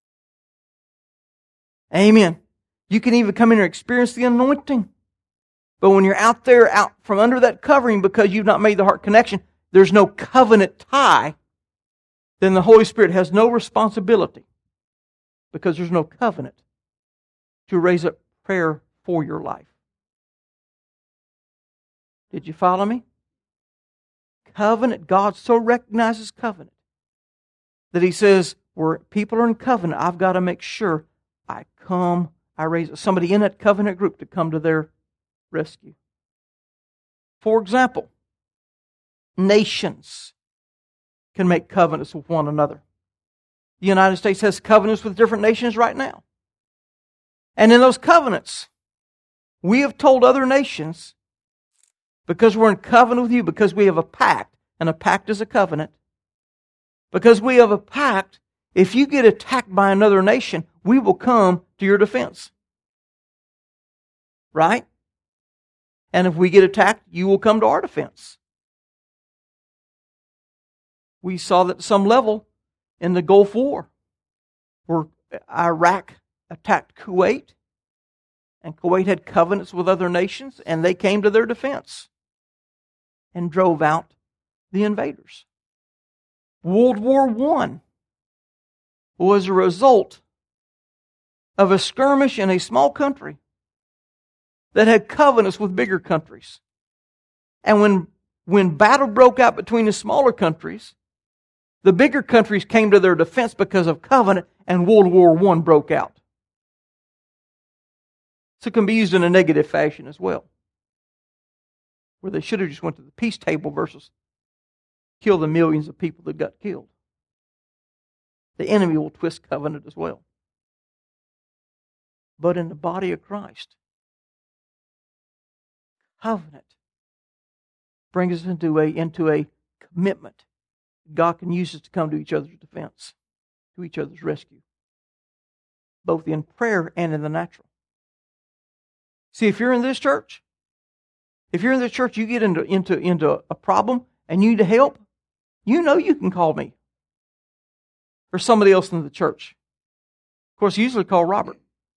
Amen. You can even come in and experience the anointing. But when you're out there, out from under that covering because you've not made the heart connection, there's no covenant tie, then the Holy Spirit has no responsibility because there's no covenant to raise up prayer for your life. Did you follow me? Covenant, God so recognizes covenant that He says, where people are in covenant, I've got to make sure I come, I raise somebody in that covenant group to come to their rescue. For example, nations can make covenants with one another. The United States has covenants with different nations right now. And in those covenants, we have told other nations, because we're in covenant with you, because we have a pact, and a pact is a covenant, because we have a pact, if you get attacked by another nation, we will come to your defense. Right? And if we get attacked, you will come to our defense. We saw that at some level in the Gulf War, where Iraq attacked Kuwait, and Kuwait had covenants with other nations, and they came to their defense and drove out the invaders. World War One was a result of a skirmish in a small country that had covenants with bigger countries. And when, when battle broke out between the smaller countries, the bigger countries came to their defense because of covenant, and World War One broke out. So it can be used in a negative fashion as well, where they should have just went to the peace table versus kill the millions of people that got killed. The enemy will twist covenant as well. But in the body of Christ, covenant brings us into a, into a commitment. God can use us to come to each other's defense, to each other's rescue, both in prayer and in the natural. See, if you're in this church, if you're in this church, you get into, into, into a problem and you need help, you know you can call me or somebody else in the church. Of course, you usually call Robert.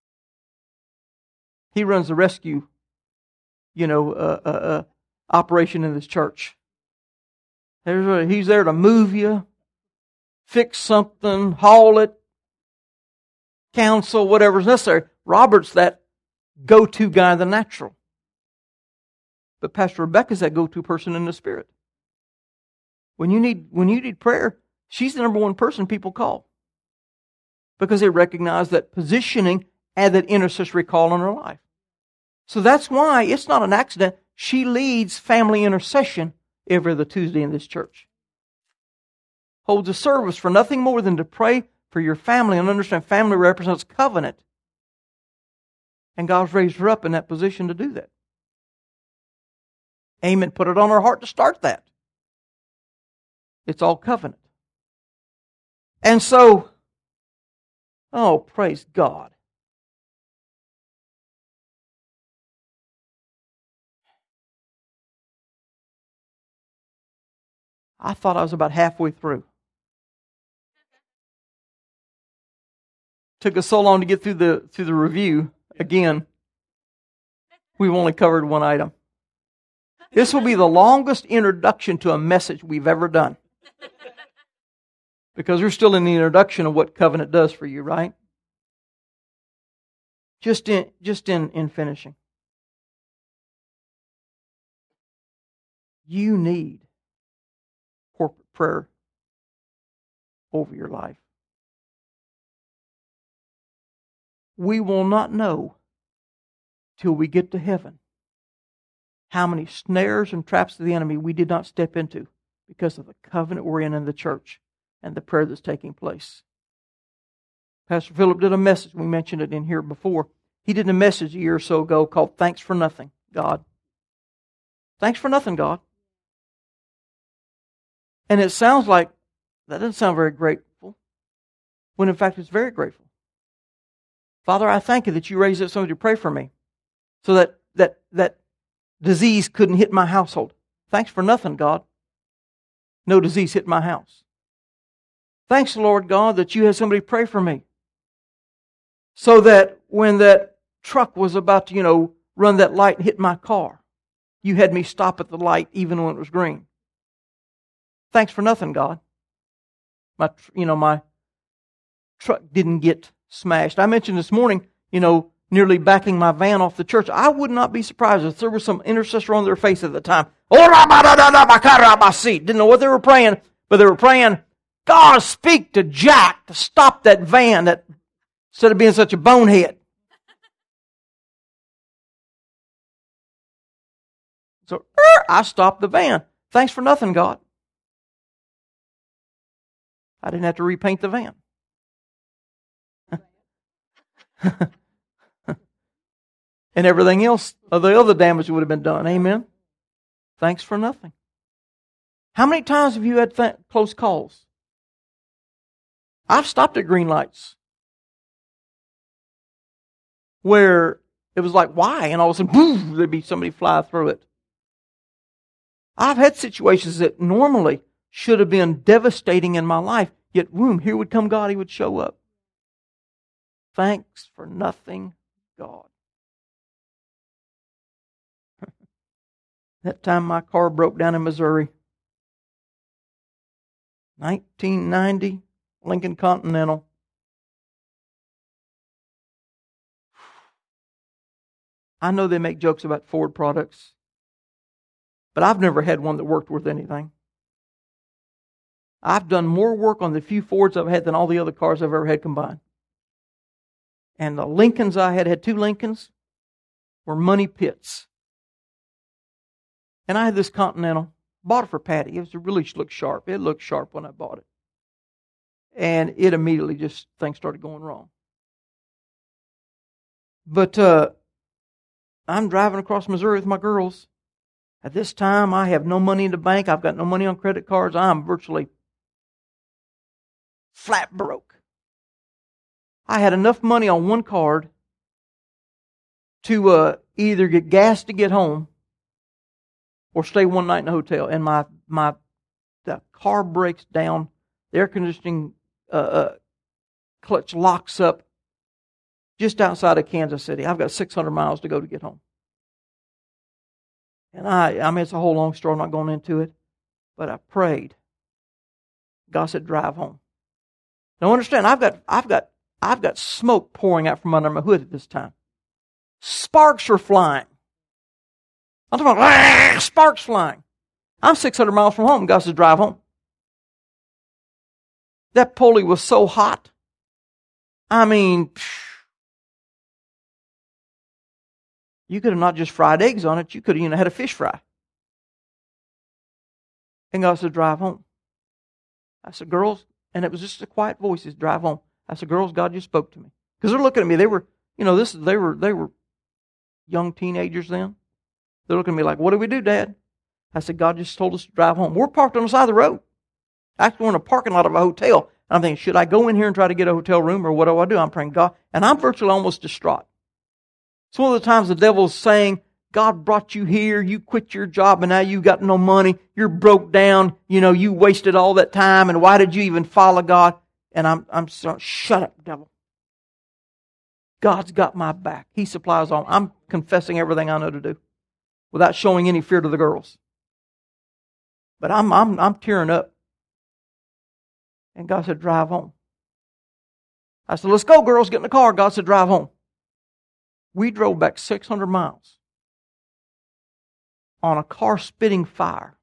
He runs the rescue, you know, uh, uh, uh, operation in this church. There's a, he's there to move you, fix something, haul it, counsel, whatever's necessary. Robert's that go-to guy in the natural. But Pastor Rebecca's that go-to person in the spirit. When you need when you need prayer, she's the number one person people call. Because they recognize that positioning and that intercessory call in her life. So that's why it's not an accident. She leads family intercession every other Tuesday in this church. Holds a service for nothing more than to pray for your family and understand family represents covenant. And God's raised her up in that position to do that. Amen. Put it on her heart to start that. It's all covenant. And so, oh, praise God. I thought I was about halfway through. Took us so long to get through the through the review. Again, we've only covered one item. This will be the longest introduction to a message we've ever done. Because we're still in the introduction of what covenant does for you, right? Just in, just in, in finishing. You need corporate prayer over your life. We will not know till we get to heaven how many snares and traps of the enemy we did not step into because of the covenant we're in in the church and the prayer that's taking place. Pastor Philip did a message, we mentioned it in here before. He did a message a year or so ago called Thanks for Nothing, God. Thanks for nothing, God. And it sounds like, that doesn't sound very grateful, when in fact it's very grateful. Father, I thank you that you raised up somebody to pray for me so that that that disease couldn't hit my household. Thanks for nothing, God. No disease hit my house. Thanks, Lord God, that you had somebody pray for me so that when that truck was about to, you know, run that light and hit my car, you had me stop at the light even when it was green. Thanks for nothing, God. My, you know, my truck didn't get smashed. I mentioned this morning, you know, nearly backing my van off the church. I would not be surprised if there was some intercessor on their face at the time. Didn't know what they were praying, but they were praying, God, speak to Jack to stop that van that instead of being such a bonehead. So I stopped the van. Thanks for nothing, God. I didn't have to repaint the van. And everything else, the other damage would have been done. Amen? Thanks for nothing. How many times have you had th- close calls? I've stopped at green lights where it was like, why? And all of a sudden, boom, there'd be somebody fly through it. I've had situations that normally should have been devastating in my life, yet, boom, here would come God, He would show up. Thanks for nothing, God. That time my car broke down in Missouri. nineteen ninety, Lincoln Continental. I know they make jokes about Ford products, but I've never had one that worked worth anything. I've done more work on the few Fords I've had than all the other cars I've ever had combined. And the Lincolns I had, had two Lincolns, were money pits. And I had this Continental, bought it for Patty. It was, it really looked sharp. It looked sharp when I bought it. And it immediately just, things started going wrong. But uh, I'm driving across Missouri with my girls. At this time, I have no money in the bank. I've got no money on credit cards. I'm virtually flat broke. I had enough money on one card to uh, either get gas to get home or stay one night in a hotel. And my my the car breaks down. The air conditioning uh, uh, clutch locks up just outside of Kansas City. I've got six hundred miles to go to get home. And I, I mean, it's a whole long story. I'm not going into it. But I prayed. God said, drive home. Now understand, I've got, I've got, I've got smoke pouring out from under my hood at this time. Sparks are flying. I'm talking about sparks flying. I'm six hundred miles from home. God says, drive home. That pulley was so hot. I mean, phew. You could have not just fried eggs on it. You could have, you know, had a fish fry. And God said, drive home. I said, girls, and it was just a quiet voice, says, drive home. I said, girls, God just spoke to me. Because they're looking at me. They were, you know, this they were they were young teenagers then. They're looking at me like, what do we do, Dad? I said, God just told us to drive home. We're parked on the side of the road. Actually, we're in a parking lot of a hotel. And I'm thinking, should I go in here and try to get a hotel room, or what do I do? I'm praying, God. And I'm virtually almost distraught. It's one of the times the devil's saying, God brought you here, you quit your job, and now you got no money, you're broke down, you know, you wasted all that time, and why did you even follow God? And I'm, I'm sorry, shut up, devil. God's got my back. He supplies all. I'm confessing everything I know to do without showing any fear to the girls. But I'm, I'm, I'm tearing up. And God said, drive home. I said, let's go, girls, get in the car. God said, drive home. We drove back six hundred miles on a car spitting fire.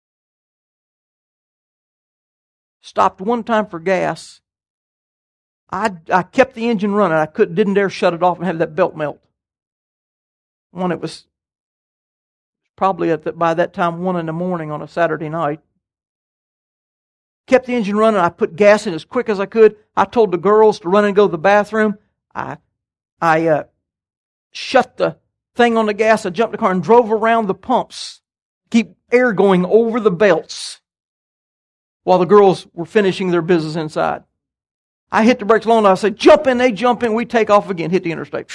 Stopped one time for gas. I, I kept the engine running. I could, didn't dare shut it off and have that belt melt. When it was probably at the, by that time one in the morning on a Saturday night. Kept the engine running. I put gas in as quick as I could. I told the girls to run and go to the bathroom. I, I uh, shut the thing on the gas. I jumped in the car and drove around the pumps. Keep air going over the belts while the girls were finishing their business inside. I hit the brakes long enough. I said, jump in. They jump in. We take off again. Hit the interstate.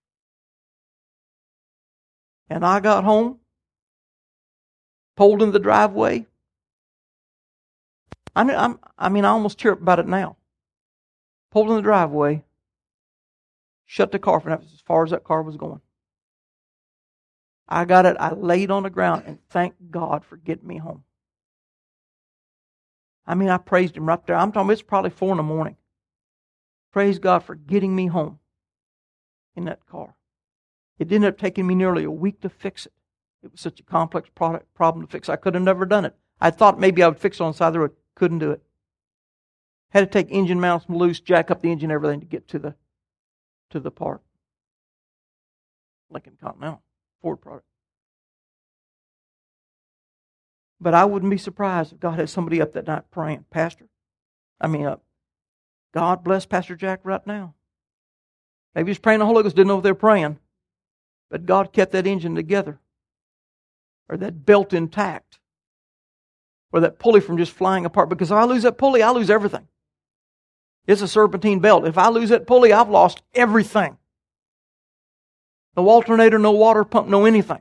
And I got home. Pulled in the driveway. I mean, I'm, I mean, I almost tear up about it now. Pulled in the driveway. Shut the car for as far as that car was going. I got it. I laid on the ground and thanked God for getting me home. I mean, I praised Him right there. I'm talking, it's probably four in the morning. Praise God for getting me home in that car. It ended up taking me nearly a week to fix it. It was such a complex product, problem to fix. I could have never done it. I thought maybe I would fix it on the side of the road. Couldn't do it. Had to take engine mounts loose, jack up the engine, everything to get to the to the part. Lincoln Continental, Ford product. But I wouldn't be surprised if God had somebody up that night praying, Pastor. I mean, uh, God bless Pastor Jack right now. Maybe he's praying the Holy Ghost, didn't know if they were praying. But God kept that engine together. Or that belt intact. Or that pulley from just flying apart. Because if I lose that pulley, I lose everything. It's a serpentine belt. If I lose that pulley, I've lost everything. No alternator, no water pump, no anything.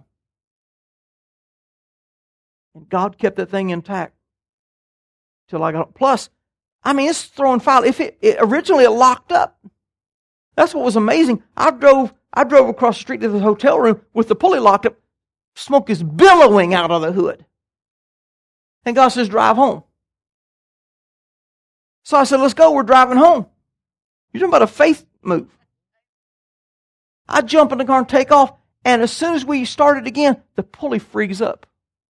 And God kept that thing intact till I got. Plus, I mean, it's throwing fire. If it, it originally it locked up. That's what was amazing. I drove. I drove across the street to the hotel room with the pulley locked up. Smoke is billowing out of the hood. And God says, drive home. So I said, let's go. We're driving home. You're talking about a faith move. I jump in the car and take off. And as soon as we started again, the pulley frees up.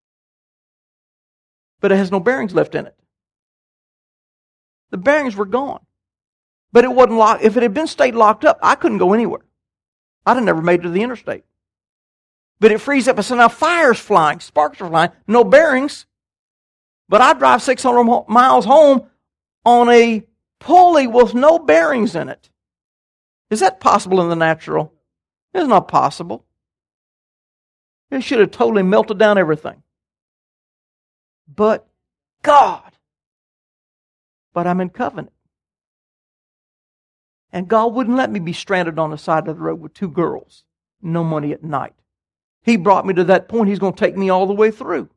But it has no bearings left in it. The bearings were gone. But it wasn't locked. If it had been stayed locked up, I couldn't go anywhere. I'd have never made it to the interstate. But it frees up. So now fire's flying, sparks are flying, no bearings. But I drive six hundred miles home on a pulley with no bearings in it. Is that possible in the natural? It's not possible. It should have totally melted down everything. But God. But I'm in covenant. And God wouldn't let me be stranded on the side of the road with two girls. No money at night. He brought me to that point. He's going to take me all the way through.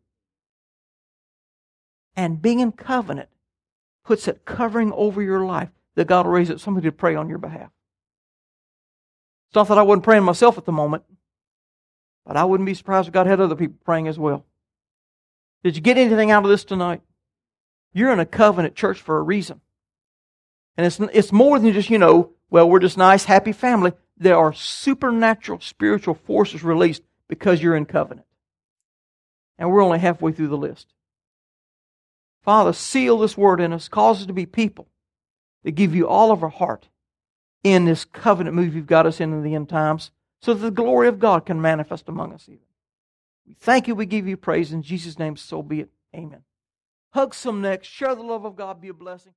And being in covenant puts that covering over your life that God will raise up somebody to pray on your behalf. It's not that I wasn't praying myself at the moment, but I wouldn't be surprised if God had other people praying as well. Did you get anything out of this tonight? You're in a covenant church for a reason. And it's, it's more than just, you know, well, we're just nice, happy family. There are supernatural spiritual forces released because you're in covenant. And we're only halfway through the list. Father, seal this word in us. Cause us to be people that give you all of our heart in this covenant move you've got us in in the end times so that the glory of God can manifest among us even. We thank you. We give you praise. In Jesus' name, so be it. Amen. Hug some necks. Share the love of God. Be a blessing.